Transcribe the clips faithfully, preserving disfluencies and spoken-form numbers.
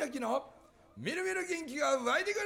明のみるみる元気が湧いてくる。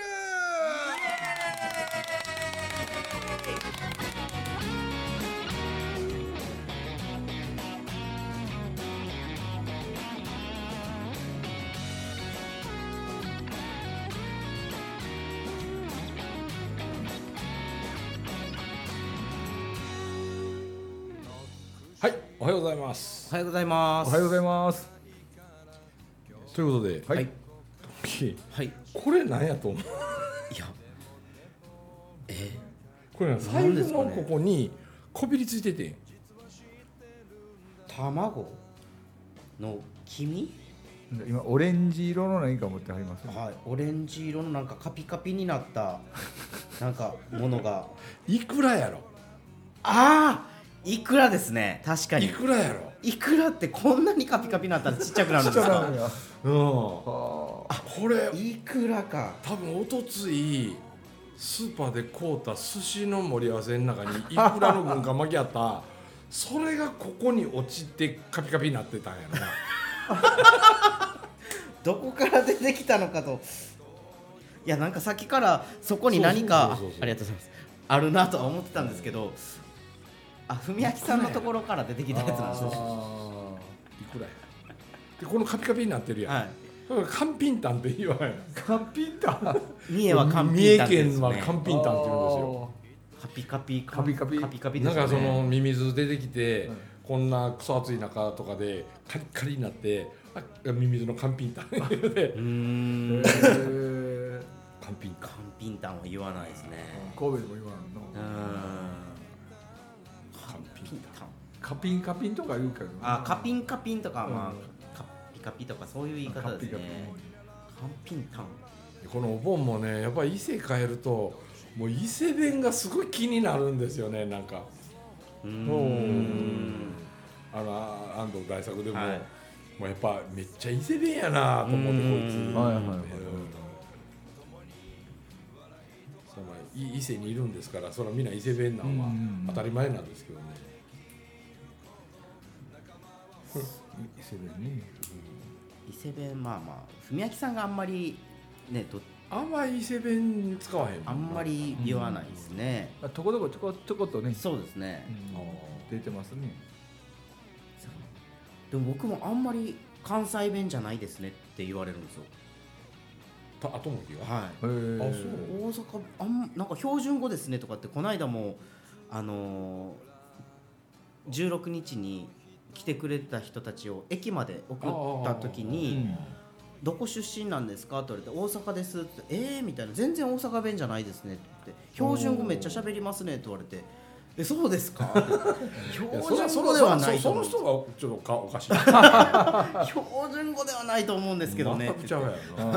はい、おはようございます。 おはようございます。 おはようございます。 ということで、 はい、 はい、これ何やと思う？ いや、えこれ財布のここにこびりついてて、 卵の黄身？ 今オレンジ色の何か持ってはります、ね、 はい、オレンジ色のなんかカピカピになったなんかものがいくらやろ？ ああ、いくらですね。確かに。 いくらやろ？ いくらってこんなにカピカピになったらちっちゃくなるんですか？ うん。あ、これいくらか。 多分おとついスーパーで買うた寿司の盛り合わせの中にいくらの軍艦巻きあった。それがここに落ちてカピカピになってたんやろな。 どこから出てきたのかと。いや、なんかさっきからそこに何かありがとうございますあるなとは思ってたんですけど、あ、文明さんのところから出てきたやつなんですよ。 いくらやでこのカピカピになってるやん、はい、カンピンタンって言わない。 カンピンタン。 三重はカン三重ピンタンですね。 県はカンピンタンって言うんですよ。 カピカピカピカピカピカピですね。 なんかそのミミズ出てきて、 うん、 こんなクソ暑い中とかでカリカリになって、あ、ミミズのカンピンタンでうーんカンピンタンカンピンタンは言わないですね。 神戸でも言わんの。 うーんカンピンタンカピンカピンとか言うけど、ね、 あ、カピンカピンとか、 うん、 まあカピカピとかそういう言い方ですね。カンピンタン。 このお盆もね、やっぱり伊勢帰るともう伊勢弁がすごい気になるんですよね。なんかうーんあの安藤大作でも、 はい、 もうやっぱめっちゃ伊勢弁やなと思って、こいつ、 はいはいはい、 その伊勢にいるんですから、それはみんな伊勢弁なんは当たり前なんですけどね。 伊勢弁ね、 伊勢弁、まあまあ文明さんがあんまりね、どあんまり伊勢弁使わへん。 あんまり言わないですね。 うん、とこどこちょこちょこっとね。 そうですね、 うん、出てますね。 でも僕もあんまり関西弁じゃないですねって言われるんですよ。 あともきが。 はい。あ、 そう。 大阪あんなんか標準語ですねとかってこの間もあのー、じゅうろくにちに来てくれた人たちを駅まで送った時に、どこ出身なんですかって言われて、大阪ですって、えーみたいな、全然大阪弁じゃないですねって、標準語めっちゃ喋りますねって言われて、え、そうですか標準語ではないと思う。 その人がちょっとおかしい。 標準語ではないと思うんですけどね。 全くちゃうやろ。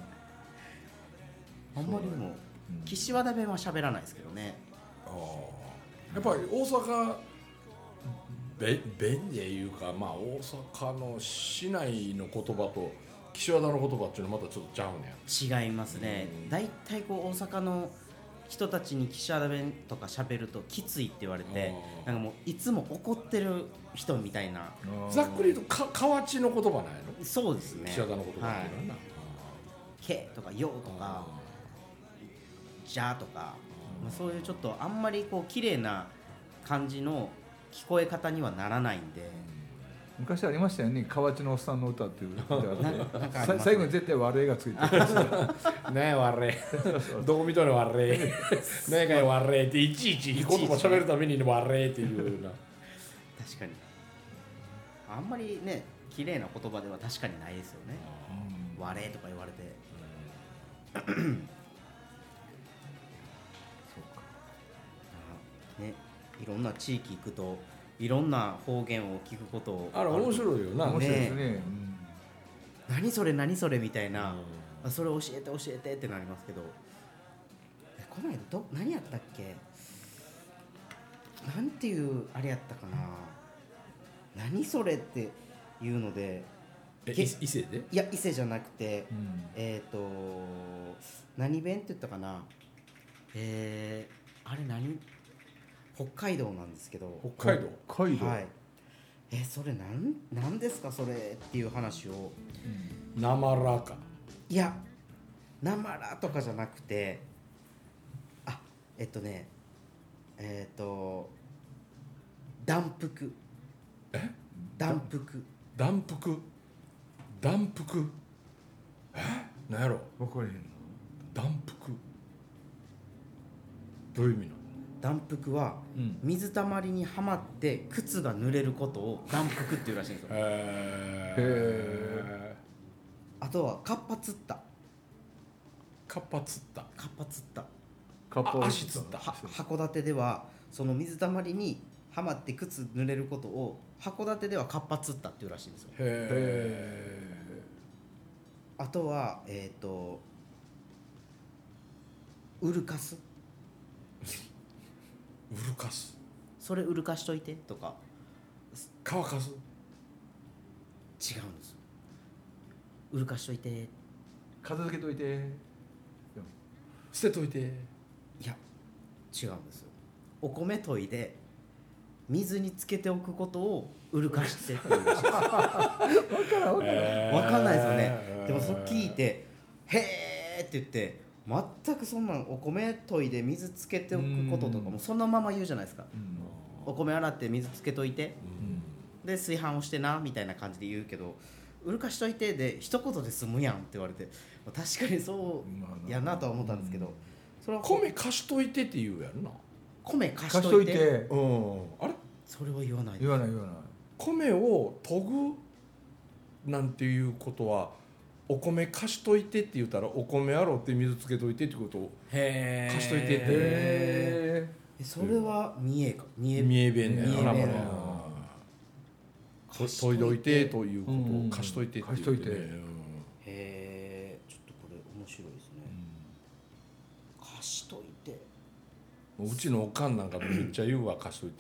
あんまりでも岸和田弁は喋らないですけどね。 あ、やっぱり大阪弁弁でいうか、まあ大阪の市内の言葉と岸和田の言葉っていうのはまたちょっとちゃうね。 違いますね。だいたいこう大阪の人たちに岸和田弁とか喋るときついって言われて、なんかもういつも怒ってる人みたいな。 ざっくり言うとか河内の言葉ないの？ そうですね。 岸和田の言葉っていうのはな、はい、 けとかよとかじゃとか、まあ、そういうちょっとあんまりこう綺麗な感じの聞こえ方にはならないんで。 昔ありましたよね、河内のおっさんの歌っていう歌がなんか最後に絶対悪いがついてる。 ねえ悪いどこ見とる悪いねえかい悪いっていちいち言葉喋るために悪いっていうな。 確かにあんまりね、綺麗な言葉では確かにないですよね。悪いとか言われてそうかね、いろんな地域行くといろんな方言を聞くことをあれ面白いよな。 面白いですね、うん、 何それ何それみたいな、うん、それ教えて教えてってなりますけど、この間ど何やったっけ、なんていうあれやったかな、何それっていうので、 え伊勢で？ いや伊勢じゃなくて、うん、えっ、ー、と何弁って言ったかな、えー、あれ何北海道なんですけど。 北海道。 北海道。 はい。え、それなんなんですかそれっていう話を。 なまらか。 いやなまらとかじゃなくて、あえっとねえっと断腹。 え断腹断腹断腹え何やろ分かれへんの。 断腹どういう意味なの？ 断腹は、 うん、 水たまりにはまって靴が濡れることを断腹っていうらしいんですよ。 へえ。 あとはカッパ釣った。 カッパ釣ったカッパ釣ったカッパをあ足つったは函館ではその水たまりにはまって靴濡れることを函館ではカッパ釣ったっていうらしいんですよ。 へあとはえっ、ー、とウルカスウルカスそれウルカしといてとか乾かす違うんですよ。ウルカしといてい片付けといて。 捨てといてや違うんですよ。お米研いで水につけておくことをウルカしてっていうらしいです。 分からん分からん、 えー分かんないですよね。でもそれ聞いてへーって言って全くそんなんお米研いで水つけておくこととかもそのまま言うじゃないですか。お米洗って水つけといて、うん、で炊飯をしてなみたいな感じで言うけどウルカしといてで一言で済むやんって言われて確かにそうやなとは思ったんですけど、 それは米貸しといてって言うやんな。 米貸しといて、 うん、あれそれは言わない言わない言わない。 米を研ぐなんていうことはお米貸しといてって言ったらお米洗って水つけといてってことをへ貸しといてってへそれは三重か三重三重弁ね。 三重弁あらまあ研いどいてということを貸しといてって貸しといて、 ね、 へえちょっとこれ面白いですね、うん、貸しといてうちのおかんなんかめっちゃ言うわ貸しといて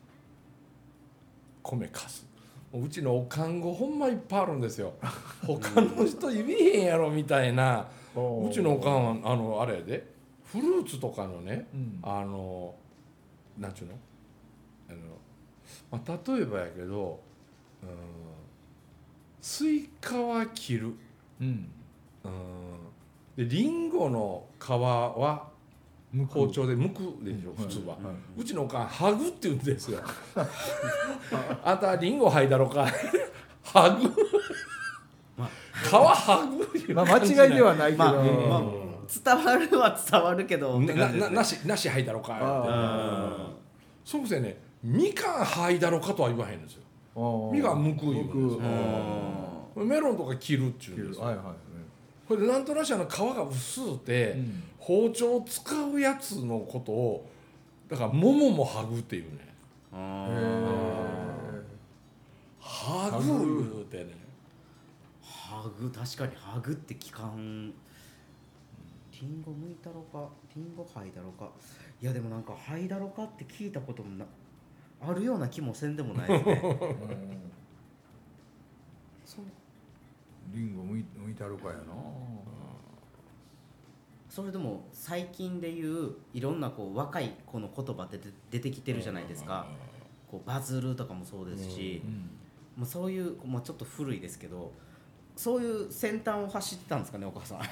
米貸す。うちのおかんごほんまいっぱいあるんですよ。他の人言えへんやろみたいな。うちのおかんはあのあれやでフルーツとかのね、うん、あのなんちゅうのあの、まあ、例えばやけど、うん、スイカは切る、うん、でリンゴの皮は包丁で剥くでしょ、うん、普通は、はいはい、うちのおかんハグって言うんですよあんたリンゴ剥いだろかハグ皮剥ぐ、 まあ、間違いではないけど、まあまあ、 伝わるは伝わるけどなななしなし剥いだろかってそうですね。みかん剥いだろかとは言わへんですよ。みかん剥く言うんですよ。メロンとか切るっていうんですよ。はいはいはい、これなんとなしあの皮が薄うて、うん、包丁を使うやつのことをだから桃も剥ぐっていうね。剥ぐ言うてね。 剥ぐ確かに剥ぐって聞かん。リンゴ剥いたろかリンゴ剥いだろかいやでもなんか剥いだろかって聞いたこともなあるような気もせんでもないですねそうリンゴ剥い、剥いたろかやな。 それでも最近でいういろんなこう若い子の言葉で出てきてるじゃないですか。こうバズるとかもそうですし、まあ、そういう、まあ、ちょっと古いですけどそういう先端を走ってたんですかねお母さん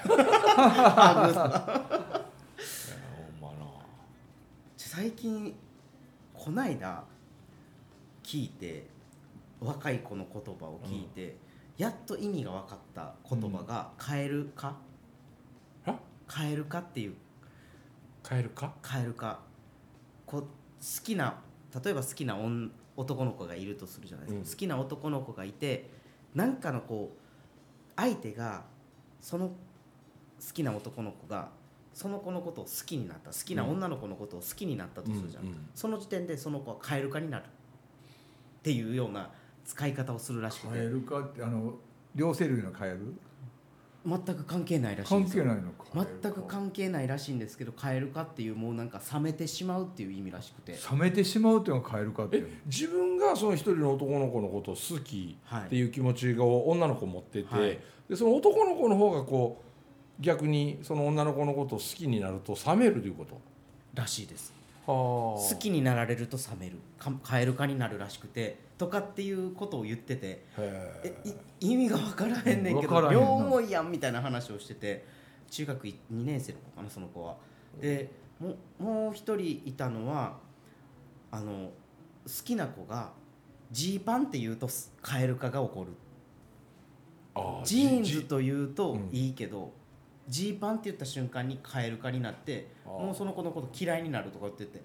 最近こないだ聞いて若い子の言葉を聞いて、うん、やっと意味が分かった言葉がカエル化、うん、カエル化っていうカエル化カエル化こ好きな例えば好きな男の子がいるとするじゃないですか、うん、好きな男の子がいてなんかのこう相手がその好きな男の子がその子のことを好きになった好きな女の子のことを好きになったとするじゃん、うんうん、その時点でその子はカエル化になるっていうような使い方をするらしくて。 カエル化ってあの両生類のカエル全く関係ないらしいんですよ。 関係ないのか全く関係ないらしいんですけどカエル化っていうもうなんか冷めてしまうっていう意味らしくて。 冷めてしまうっていうのがカエル化っていうえ自分がその一人の男の子のことを好きっていう気持ちが女の子持ってて、はい、でその男の子の方がこう逆にその女の子のことを好きになると冷めるということらしいです。 好きになられると冷めるかカエル化になるらしくてとかっていうことを言っててえ意味が分からへんねんけど両思いやんみたいな話をしてて中学にねん生の子かなその子は。でももう一人いたのはあの好きな子がジーパンって言うとカエル化が起こる。ジーンズと言うといいけどジーパンって言った瞬間にカエル化になってもうその子のこと嫌いになるとか言ってて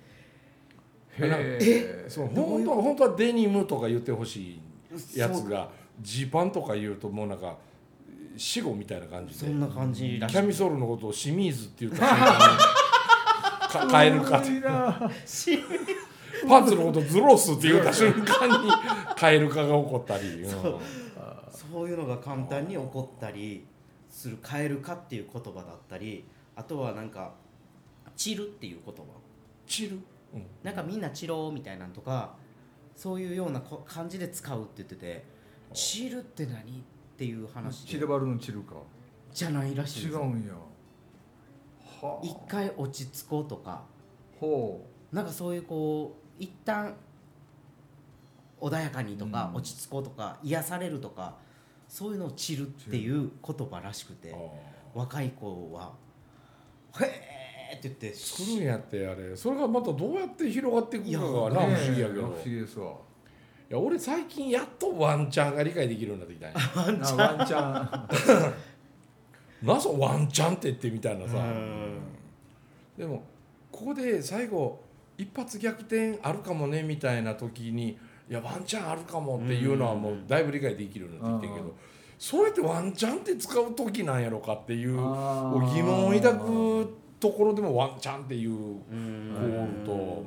えそう本当は本当はデニムとか言ってほしいやつがジーパンとか言うともうなんか死後みたいな感じでそんな感じらしい。 キャミソールのことを清水って言った瞬間にカエル化ってパンツのことズロスって言った瞬間にカエル化が起こったり、うん、そうそういうのが簡単に起こったりするカエル化っていう言葉だったりあとはなんかチルっていう言葉チル、 うん、なんかみんなチローみたいなのとかそういうような感じで使うって言っててチルって何っていう話でチルバルのチルかじゃないらしいです。 違うんやはあ、一回落ち着こうとかほうなんかそういうこう一旦穏やかにとか、うん、落ち着こうとか癒されるとかそういうのをチルっていう言葉らしくて若い子はへーって言って作るんやってあれそれがまたどうやって広がっていくかがな不思議やけど、 不思議ですわ。 いや俺最近やっとワンチャンが理解できるようになってきたんやワンチャンワンチャンなぜワンチャンってってみたいなさでもここで最後一発逆転あるかもねみたいな時にいやワンチャンあるかもっていうのはもうだいぶ理解できるようになってきてるけどそれってワンチャンって使う時なんやろかっていう疑問を抱くところでもワンチャンっていう子おると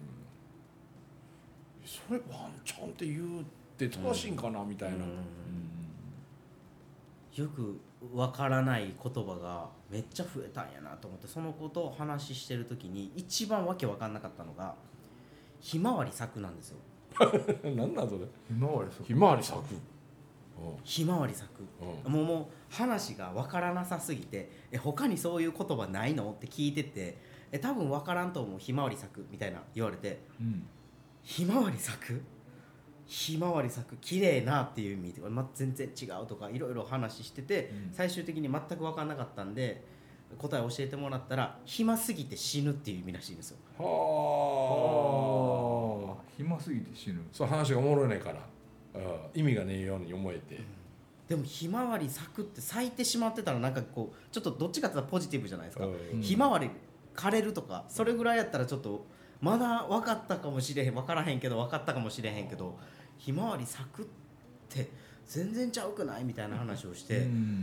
それワンチャンって言うって正しいんかなみたいなよくわからない言葉がめっちゃ増えたんやなと思ってその子と話してる時に一番わけわかんなかったのがひまわり咲くなんですよ。 何なんそれひまわり咲くひまわり咲くひまわり咲く、うん、もうもう話がわからなさすぎてえ他にそういう言葉ないのって聞いててえ多分わからんと思うひまわり咲くみたいな言われて、うん、ひまわり咲くひまわり咲く綺麗なっていう意味とか、ま、全然違うとかいろいろ話してて、うん、最終的に全く分からなかったんで答えを教えてもらったら暇すぎて死ぬっていう意味らしいんですよ。 はあ暇すぎて死ぬそう話がおもろいねから意味がねえように思えて、うん、 でもひまわり咲くって咲いてしまってたらなんかこうちょっとどっちかって言ったらポジティブじゃないですか、うん、ひまわり枯れるとかそれぐらいやったらちょっとまだ分かったかもしれへん分からへんけど分かったかもしれへんけどひまわり咲くって全然ちゃうくないみたいな話をして、うん、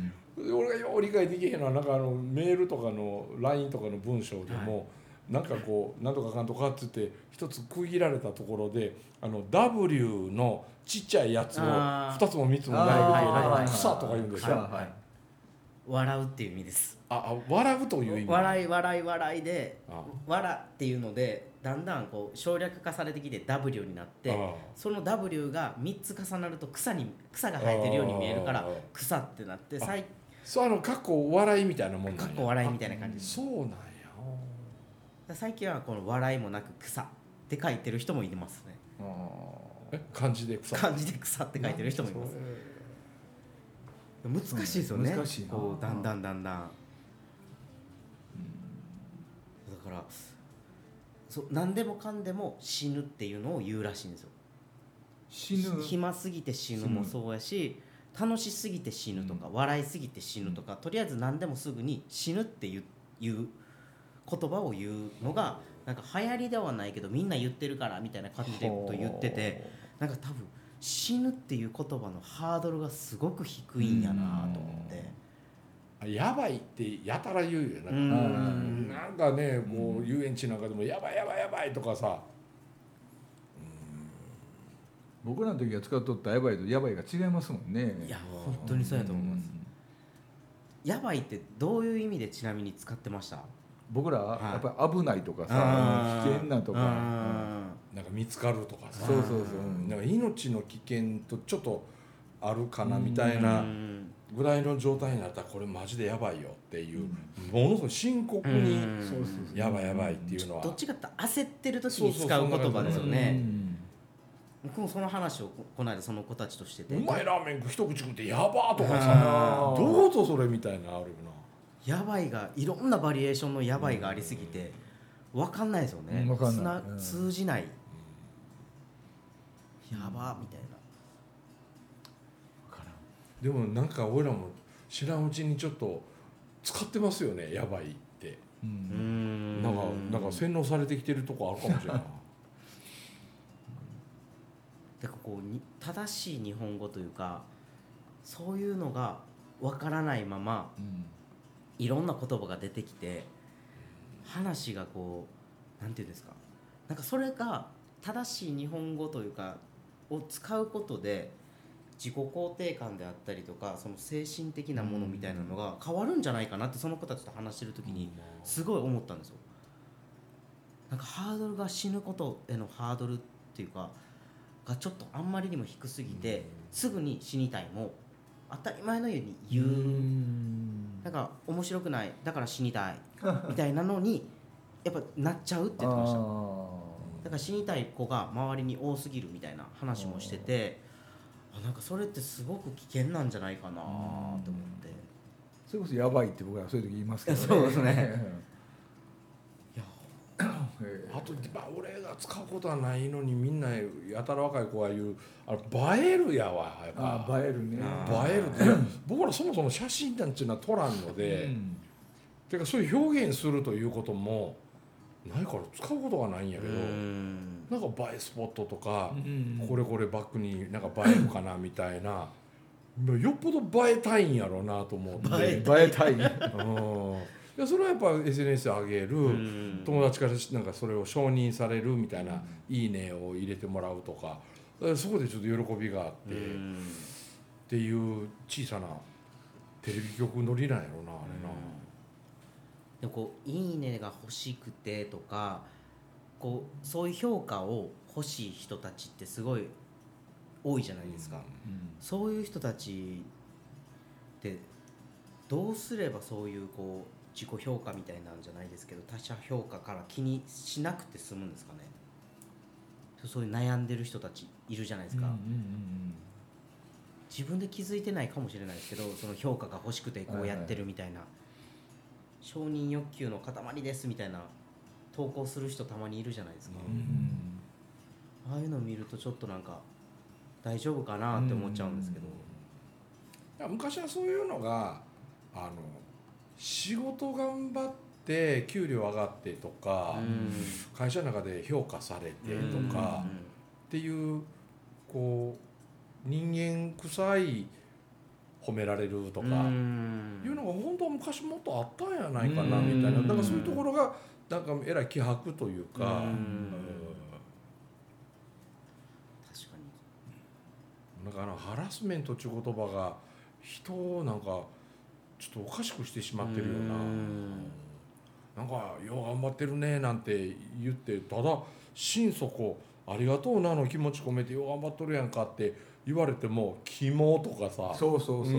俺がよう理解できへんのはなんかあのメールとかの ライン とかの文章でも、はい、なんかこうなんとかかんとかって言って一つ区切られたところであの ダブリュー のちっちゃいやつをふたつもみっつも並べてなんか草とか言うんですよ、はいはい、 笑うっていう意味です。 ああ笑うという意味笑い笑い笑いで笑っていうのでだんだんこう省略化されてきて ダブリュー になってその ダブリュー がみっつ重なると草に草が生えてるように見えるから草ってなって最そうあのかっこ笑いみたいなもんかっこ笑いみたいな感じです。 そうなんや最近はこの笑いもなく草って書いてる人もいますね。 え漢字で草漢字で草って書いてる人もいます。難しいですよね。 難しいこうだんだんだんだん、うん、だからそう何でもかんでも死ぬっていうのを言うらしいんですよ。 死ぬ暇すぎて死ぬもそうやし楽しすぎて死ぬとか、うん、笑いすぎて死ぬとか、とりあえず何でもすぐに死ぬっていう言葉を言うのがなんか流行りではないけどみんな言ってるからみたいな感じでこと言っててなんか多分死ぬっていう言葉のハードルがすごく低いんやなと思って。 やばいってやたら言うよな。うんなんかねこう遊園地なんかでもやばいやばいやばいとかさ、 うん僕らの時は使っとったやばいとやばいが違いますもんね。 いや本当にそうやと思います。やばいってどういう意味でちなみに使ってました？ 僕らやっぱり危ないとかさ危険なとかなんか見つかるとかさそうそうそうなんか命の危険とちょっとあるかなみたいなぐらいの状態になったらこれマジでやばいよっていう、うん、ものすごい深刻にやばいやばいっていうのはどっちかって焦ってる時に使う言葉ですよね。僕もその話をこの間その子たちとしてて、 うまいラーメン一口食ってやばーとかさ、どうぞそれみたいなあるよな。やばいがいろんなバリエーションのやばいがありすぎて分かんないですよね。 分かんない、 うん、通じない、うん、やばみたいな。 でもなんか俺らも知らんうちにちょっと使ってますよね、やばいって、うん、なんかなんか洗脳されてきてるとこあるかもしれないだからこうに正しい日本語というかそういうのがわからないまま、うん、いろんな言葉が出てきて話がこうなんていうんですか、なんかそれが正しい日本語というかを使うことで自己肯定感であったりとかその精神的なものみたいなのが変わるんじゃないかなってその子たちと話してる時にすごい思ったんですよ。なんかハードルが死ぬことへのハードルっていうかがちょっとあんまりにも低すぎてすぐに死にたいも当たり前のように言う、なんか面白くないだから死にたいみたいなのにやっぱなっちゃうって言ってました。だから死にたい子が周りに多すぎるみたいな話もしてて、なんかそれってすごく危険なんじゃないかなと思って、 それこそやばいって僕はそういう時言いますけどね。 そうですねいやあと、まあ、俺が使うことはないのにみんなやたら若い子が言うあれ映えるやわやっぱ。 あ映えるね。 映えるって僕らそもそも写真なんていうのは撮らんので、うん、てかそういう表現するということもないから使うことがないんやけど、なんか映えスポットとか、これこれバックになんか映えるかなみたいなよっぽど映えたいんやろうなと思って。 映えたい、うん、いやそれはやっぱ エスエヌエス で上げる、友達からなんかそれを承認されるみたいな、いいねを入れてもらうとか、そこでちょっと喜びがあってっていう小さなテレビ局乗りなんやろうなあれな。 でもこういいねが欲しくてとかこうそういう評価を欲しい人たちってすごい多いじゃないですか、うんうん、そういう人たちってどうすればそういうこう自己評価みたいなんじゃないですけど他者評価から気にしなくて済むんですかね。そういう悩んでる人たちいるじゃないですか、うんうんうん、自分で気づいてないかもしれないですけどその評価が欲しくてこうやってるみたいな、はいはい、承認欲求の塊ですみたいな投稿する人たまにいるじゃないですか、うん、ああいうのを見るとちょっとなんか大丈夫かなって思っちゃうんですけど、 いや昔はそういうのがあの仕事頑張って給料上がってとか、うん、会社の中で評価されてとか、うん、っていうこう人間臭い褒められるとかいうのが本当は昔もっとあったんやないかなみたいな、だからそういうところがなんかえらい希薄というか、うん、確かになんかあのハラスメントっていう言葉が人をなんかちょっとおかしくしてしまってるような、なんかよう頑張ってるねなんて言ってただ心底ありがとうなの気持ち込めてよう頑張っとるやんかって言われてもキモとかさ、 そうそうそうそう、うん、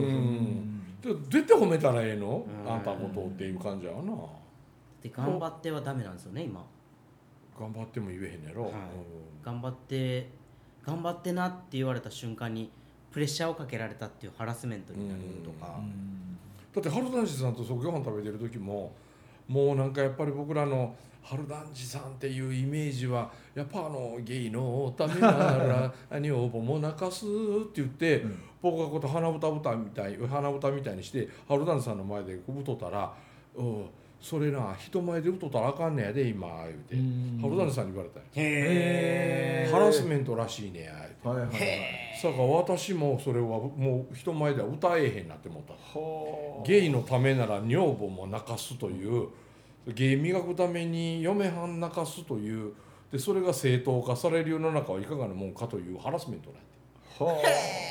どうやって褒めたらええの、うん、あんたのことっていう感じやな。 で頑張ってはダメなんですよね今。 頑張っても言えへんやろ、はい、うん、 頑張って頑張ってなって言われた瞬間にプレッシャーをかけられたっていうハラスメントになるとか、うんうん、 だって春団治さんとご飯食べてる時ももうなんかやっぱり僕らの春団治さんっていうイメージはやっぱあのゲイのためなら女房も泣かすって言って、うん、僕がこうやって鼻歌歌みたい鼻歌みたいにして春団治さんの前で歌ったら、うんそれな人前で歌ったらあかんねやで今言うて春団治さんに言われたよ。へーハラスメントらしいねや言うて、はいはいはい、さか私もそれはもう人前では歌えへんなって思った。ゲイのためなら女房も泣かすというゲイ磨くために嫁はん泣かすというでそれが正当化される世の中はいかがなもんかというハラスメントなんて。は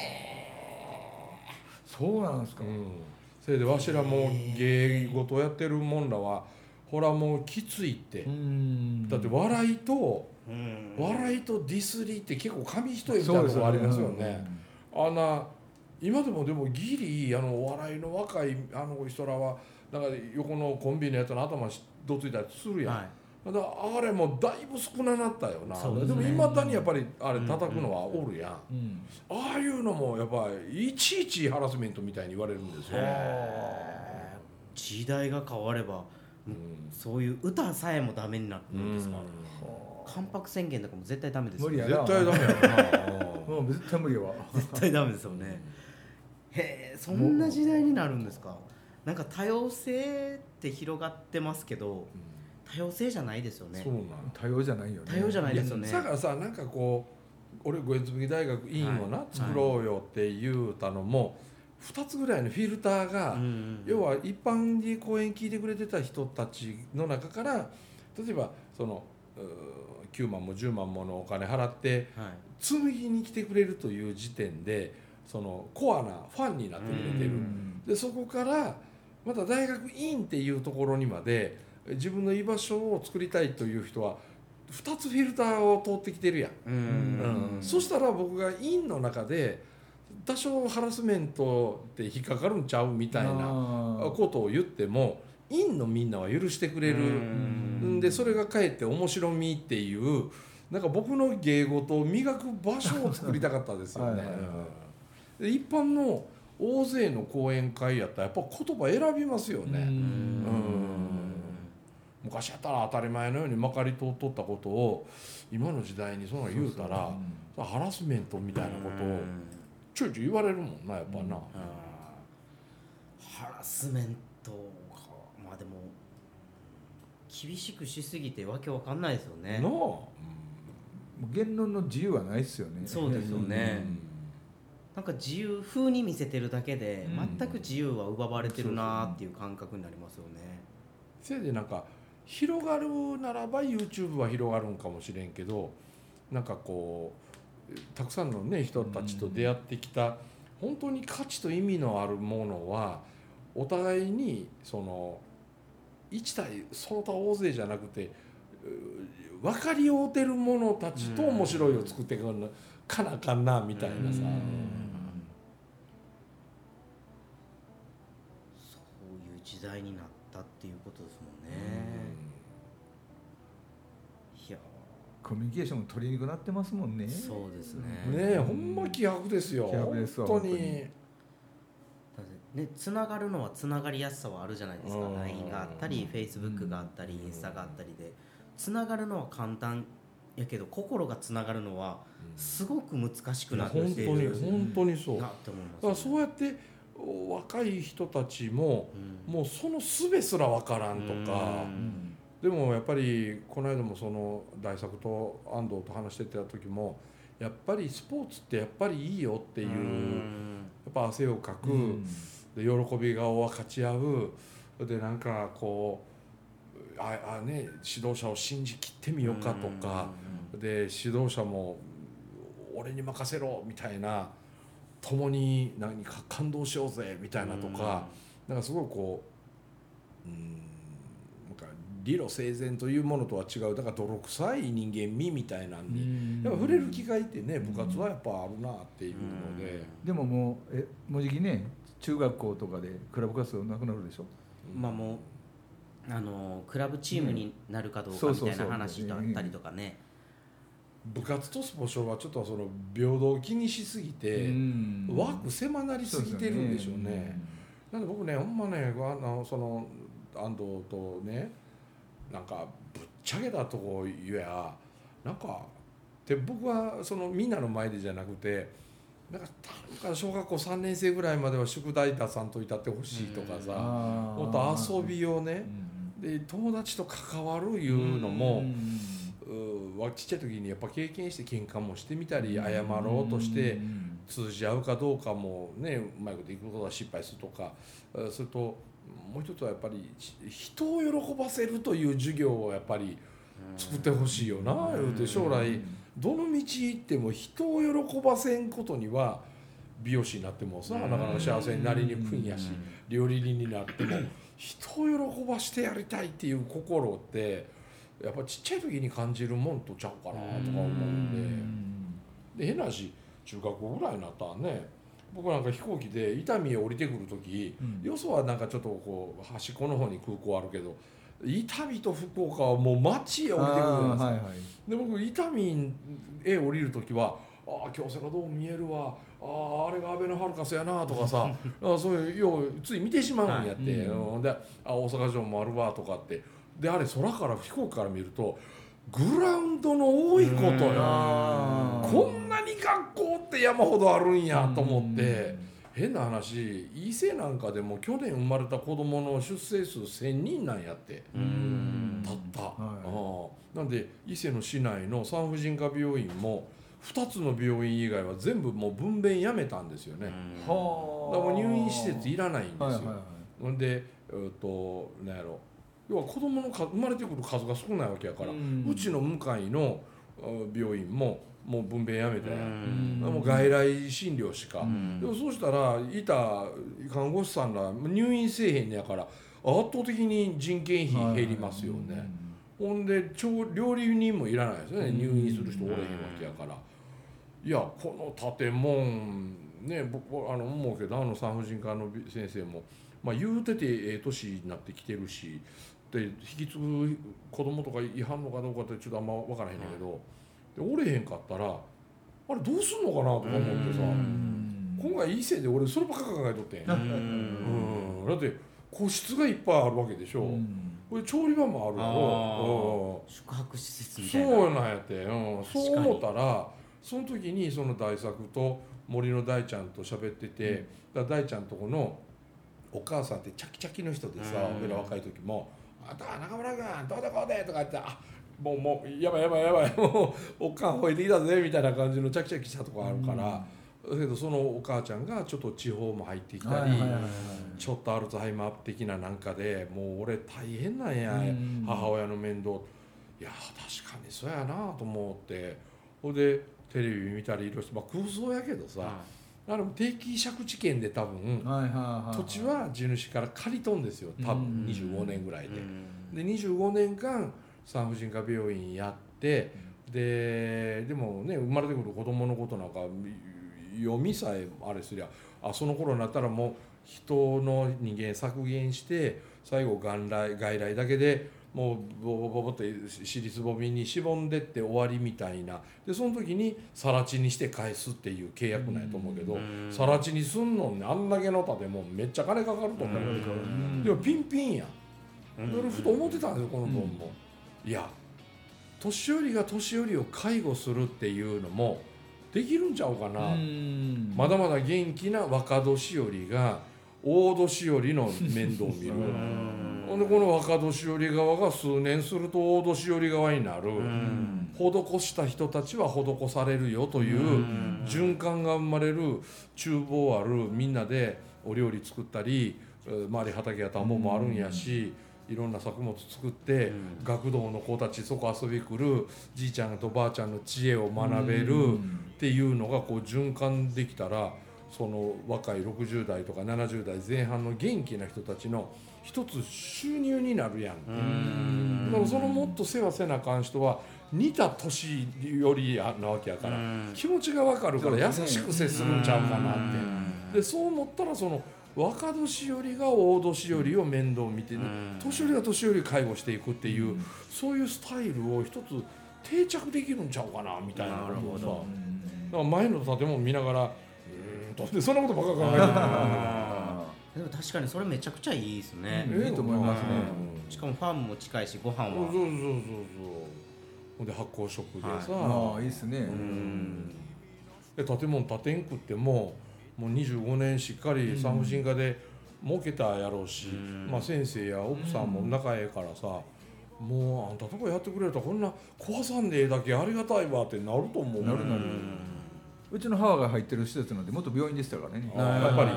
そうなんですか、 うんそれでわしらも芸事をやってるもんらはほらもうきついってだって笑いと笑いとディスりって結構紙一重みたいなとこありますよね。あんな今でもでもギリあのお笑いの若いあの人らはなんか横のコンビのやつの頭どついたりするやん、はい、だからあれもだいぶ少ななったよな。で,、ね、でもいまだにやっぱりあれ叩くのはおるやん、うんうん、ああいうのもやっぱりいちいちハラスメントみたいに言われるんですよ。 時代が変われば、うん、そういう歌さえもダメになるんですか。関白宣言とかも絶対ダメですよね。 無理やな。絶対ダメやな。もう絶対無理やわ。 絶対ダメですよね。へえ、そんな時代になるんですか。なんか多様性って広がってますけど、多様性じゃないですよね。 そうなん。 多様じゃないよね。 多様じゃないですよね。 だからさ、なんかこう俺五円紬大学院をな、はい、作ろうよって言うたのもふたつぐらいのフィルターが、うんうん、要は一般に講演聞いてくれてた人たちの中から例えばそのきゅうまんもじゅうまんものお金払って紬に来てくれるという時点でそのコアなファンになってくれてる。でそこからまた大学院っていうところにまで自分の居場所を作りたいという人はふたつフィルターを通ってきてるやん。うんうん、そしたら僕が院の中で多少ハラスメントって引っかかるんちゃうみたいなことを言っても院のみんなは許してくれるんで、それがかえって面白みっていうなんか僕の芸事を磨く場所を作りたかったですよね。はいはいはい、で一般の大勢の講演会やったらやっぱ言葉選びますよね。うんうん昔やったら当たり前のようにまかり通っとったことを今の時代にそんな言うたらそうそう、ハラスメントみたいなことをちょいちょい言われるもんなやっぱな。 ハラスメントか、まあでも厳しくしすぎてわけわかんないですよね。 なあ、 うん、言論の自由はないですよね。 そうですよね。うん、なんか自由風に見せてるだけで全く自由は奪われてるなっていう感覚になりますよね。 せいでなんか広がるならば YouTube は広がるんかもしれんけど、なんかこうたくさんのね人たちと出会ってきた本当に価値と意味のあるものはお互いにそのいち対その他大勢じゃなくて分かり合うてる者たちと面白いを作っていかなかなあかんなみたいなさ。そういう時代になったっていうことですもんね。いやコミュニケーションも取りにくくなってますもんね。 そうですね。 ねえほんま希薄ですよ。 希薄ですわ本当に。 ね、つながるのはつながりやすさはあるじゃないですか。 ライン があったり Facebook があったりインスタがあったりでつながるのは簡単やけど心がつながるのはすごく難しくなってきている本当に本当にそうなって思います、ね、だからそうやって若い人たちも、うん、もうその術すら分からんとか、うん、でもやっぱりこの間もその大作と安藤と話してた時もやっぱりスポーツってやっぱりいいよっていう、うん、やっぱ汗をかく、うんで喜び顔を分かち合うでなんかこうああ、ね、指導者を信じきってみようかとかで指導者も俺に任せろみたいな共に何か感動しようぜみたいなとかなんかすごいこううんなんか理路整然というものとは違うだから泥臭い人間味みたいなんにやっぱ触れる機会ってね部活はやっぱあるなっていうのででももうえもうじきね中学校とかでクラブ活動なくなるでしょ。 まあもうあのクラブチームになるかどうかみたいな話だったりとかね。 部活とスポ少はちょっとその平等を気にしすぎて枠狭なりすぎてるんでしょうね。なんで僕ねほんまねあのその安藤とねなんかぶっちゃけたとこ言えやなんかで僕はそのみんなの前でじゃなくて。なんか小学校さんねん生ぐらいまでは宿題出さんといたってほしいとかさもっと遊びをねで友達と関わるいうのもうちっちゃい時にやっぱ経験して喧嘩もしてみたり謝ろうとして通じ合うかどうかもねうまいこといくことは失敗するとかそれともう一つはやっぱり人を喜ばせるという授業をやっぱり作ってほしいよな言うて将来どの道行っても人を喜ばせんことには美容師になってもさなかなか幸せになりにくいんやし料理人になっても人を喜ばしてやりたいっていう心ってやっぱちっちゃい時に感じるもんとちゃうかなとか思うんでで変なし中学校ぐらいになったらね僕なんか飛行機で伊丹へ降りてくる時、うん、よそはなんかちょっとこう端っこの方に空港あるけど伊丹と福岡はもう街へ降りてくるじゃないですか、はいはい、で僕伊丹へ降りる時はああ京セラドーム見えるわあああれがアベノハルカスやなとかさあそういうようつい見てしまうんやって、はいうん、であ大阪城もあるわとかってであれ空から飛行機から見るとグラウンドの多いことよこんなに学校って山ほどあるんやと思って変な話伊勢なんかでも去年生まれた子供の出生数せんにんなんやってたった、はい、なんで伊勢の市内の産婦人科病院もふたつの病院以外は全部もう分娩やめたんですよね。だからもう入院施設いらないんですよ。はいはいはい、んで、えー、となんやろ要は子供の数生まれてくる数が少ないわけやから、うん、うちの向かいの病院ももう分娩やめたやん、うん、もう外来診療しか、うん、でもそうしたらいた看護師さんら入院せえへんやから圧倒的に人件費減りますよね、はい、ほんで料理人もいらないですよね、うん、入院する人おれへんわけやから、いやこの建物ね僕あの思うけどあの産婦人科の先生も、まあ、言うててええ年になってきてるしで引き継ぐ子供とかいはんのかどうかってちょっとあんま分からへんねんけど、でおれへんかったらあれどうすんのかなとか思ってさ今回いいせいで俺そればっか考えとってんうんだって個室がいっぱいあるわけでしょ、うん、これ調理場もあるやろ、 うん、宿泊施設みたいなそうなんやって、うん、そう思ったらその時にその大作と森の大ちゃんと喋ってて、うん、だ大ちゃんとこのお母さんってチャキチャキの人でさ、うん、俺ら若い時もあとは中村君どうでこうでとか言ってあもうもうやばいやばいやばいもうおかん吠えてきたぜみたいな感じのチャキチャキしたとこあるから、うん、だけどそのお母ちゃんがちょっと地方も入ってきたり、はいはいはいはい、ちょっとアルツハイマー的ななんかでもう俺大変なんや、うん、母親の面倒いや確かにそうやなと思ってほんでテレビ見たりいろいろ、まあ、空想やけどさ、はいあの定期借地権で多分、はいはいはいはい、土地は地主から借りとんですよ多分にじゅうごねんぐらいで、でにじゅうごねんかん産婦人科病院やってででもね生まれてくる子供のことなんか読みさえあれすりゃあその頃になったらもう人の人間削減して最後外来外来だけでもうボボボボって尻つぼみにしぼんでって終わりみたいなでその時に更地にして返すっていう契約なんやと思うけど更地にすんのにあんだけの建物めっちゃ金かかると思うけどでもピンピンやんそれふと思ってたんですよこの本もいや年寄りが年寄りを介護するっていうのもできるんちゃうかなまだまだ元気な若年寄りが大年寄りの面倒を見るでこの若年寄り側が数年すると大年寄り側になる、うん、施した人たちは施されるよという循環が生まれる厨房あるみんなでお料理作ったり周り畑や田んぼもあるんやし、いろんな作物作って、うん、学童の子たちそこ遊び来るじいちゃんとばあちゃんの知恵を学べるっていうのがこう循環できたらその若いろくじゅうだいとかななじゅうだいぜん半の元気な人たちの一つ収入になるやん。うんでもそのもっと世話せなあかん人は似た年寄りなわけやから気持ちが分かるから優しく接するんちゃうかなってでそう思ったらその若年寄りが大年寄りを面倒見て、ね、年寄りが年寄り介護していくっていうそういうスタイルを一つ定着できるんちゃうかなみたいなことをさだから前の建物見ながらうーんとそんなことばっか考えてるでも確かにそれめちゃくちゃいいですね、 うん、いいと思いますね、 うん、しかもファンも近いしご飯はそうそうそうそうほんで発酵食でさ、 はい、ああいいっすね、 うん、で建物建てんくってももうにじゅうごねんしっかり産婦人科で儲けたやろうし、うん、まあ先生や奥さんも仲ええからさ、うん、もうあんたとこやってくれたらこんな壊さんでええだけありがたいわってなると思うなるなる、うん、うちの母が入ってる施設なんで元病院でしたからねやっぱり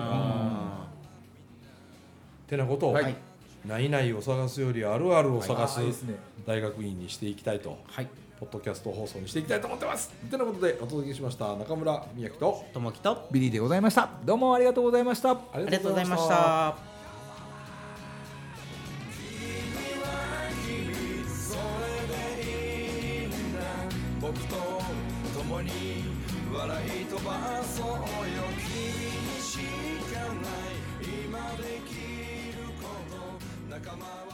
てなことを、はい、ないないを探すよりあるあるを探す大学院にしていきたいと、はい、ポッドキャスト放送にしていきたいと思ってますてなことでお届けしました中村美咲と友樹とビリーでございましたどうもありがとうございましたありがとうございました僕と共に笑い飛ばそうよ君にしかない今できること仲間は